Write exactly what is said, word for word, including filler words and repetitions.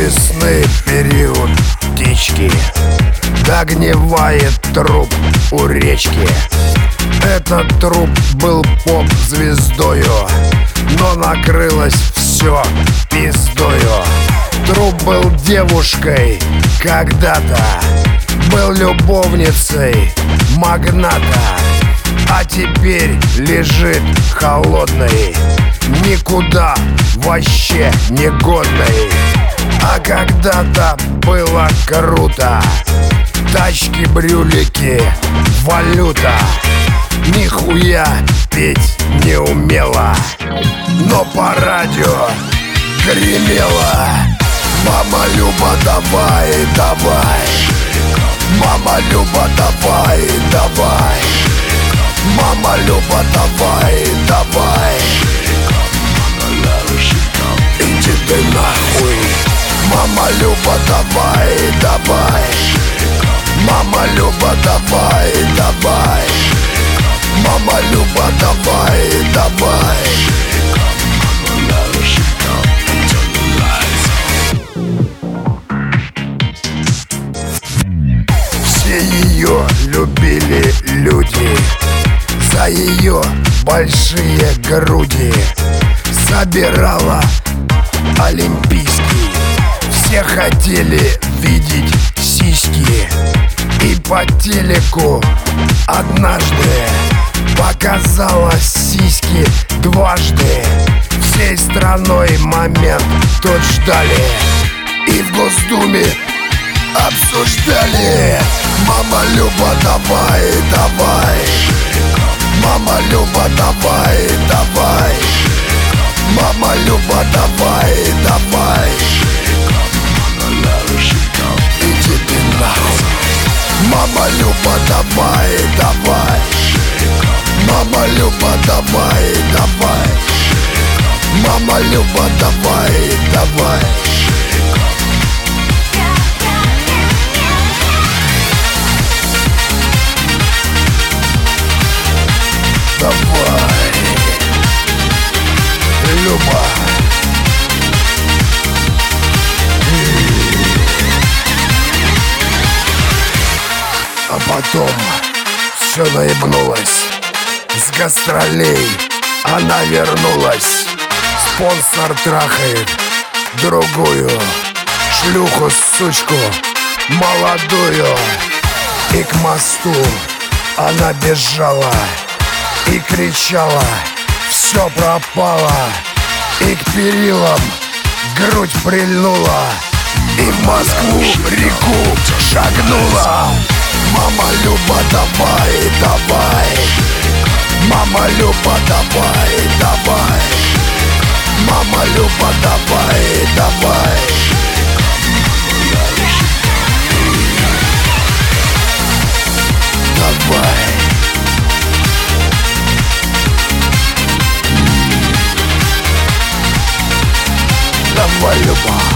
весны период птички, догнивает труп у речки. Этот труп был поп-звездою, но накрылось все пиздою. Труп был девушкой когда-то, был любовницей магната, а теперь лежит холодный, никуда вообще не годный. А когда-то было круто, тачки, брюлики, валюта. Нихуя петь не умела, но по радио гремела: мама Люба, давай, давай, мама Люба, давай, давай, мама Люба, давай, давай, иди ты нахуй. Мама Люба, давай, давай, мама Люба, давай, давай, мама Люба, давай, давай. Все ее любили люди за ее большие груди. Собирала олимпийский, все хотели видеть сиськи. И по телеку однажды показала сиськи дважды. Всей страной момент тот ждали и в Госдуме обсуждали: мама Люба, давай, давай, мама Люба, давай, давай, мама Люба, давай, давай, иди ты нахуй. Мама Люба, давай, давай, мама Люба, давай, давай, мама Люба, давай, давай. Давай, Люба. А потом все наебнулось. С гастролей она вернулась. Спонсор трахает другую шлюху, сучку молодую. И к мосту она бежала и кричала: все пропало. И к перилам грудь прильнула, и в Москву реку шагнула. Мама Люба, давай, давай, мама Люба, давай, давай, мама Люба, давай, давай. Давай. Давай, Люба.